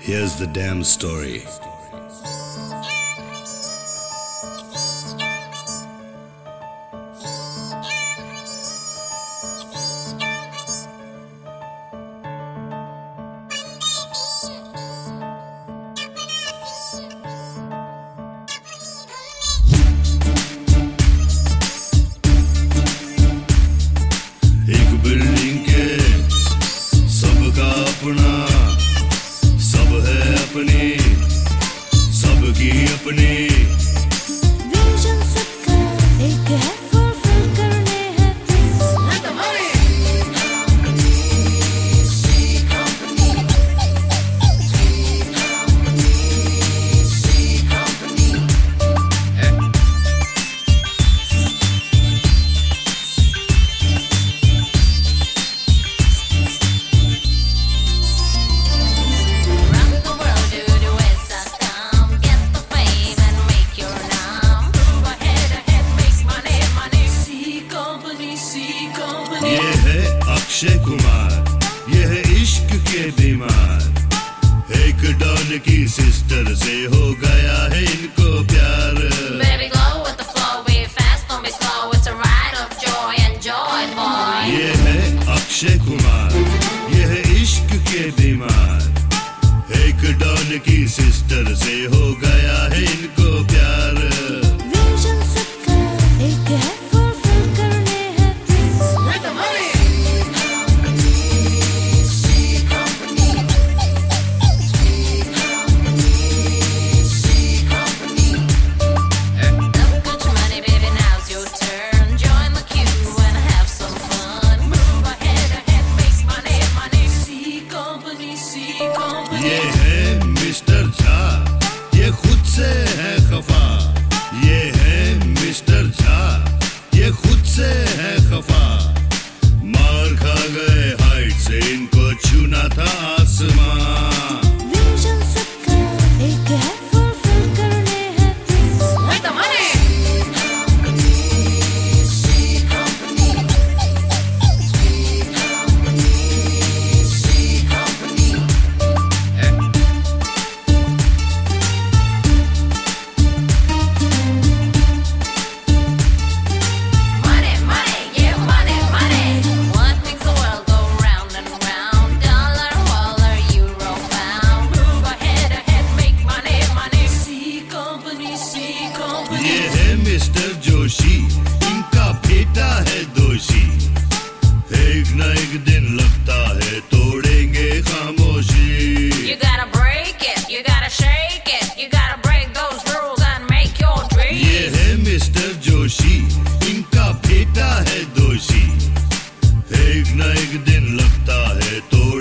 Here's the damn story. एक building के सबका अपना, सब है अपनी, सबकी अपनी। विजन सबका एक है, फुलफिल करने हैं things. Let the money. ये है अक्षय कुमार, ये है इश्क के बीमार। एक डॉन की सिस्टर से हो गया है इनको प्यार। Baby, go with the flow, be fast, don't be slow. It's a ride of joy, enjoy, boy. ये है अक्षय कुमार, ये है इश्क के बीमार। एक डॉन की सिस्टर से हो गया है इनको प्यार। विजन सबका एक है, फुलफिल करने हैं things. Let the money. Love got your money, baby, now's your turn. Join the queue and have some fun. Move ahead, make money, money. See company, see company. ये है मिस्टर झा, ये खुद से है खफा। ये है मिस्टर झा, ये खुद से है खफा। मार खा गए हाइट से, इनको छूना था आसमां। विजन सबका एक है, फुलफिल करने हैं things. Let the money. Money, money, yeah, money, money. What makes the world go round and round? Dollar, wallar, euro, pound. Move ahead, make money, money. See company, see company. ये है mister Joshi, इनका बेटा है दोषी। एक न एक दिन लगता है तोड़ेंगे खामोशी। You gotta break it, you gotta shake it, you gotta break those rules and make your dream. ये है मिस्टर जोशी, इनका बेटा है दोषी। एक न एक दिन लगता है तोड़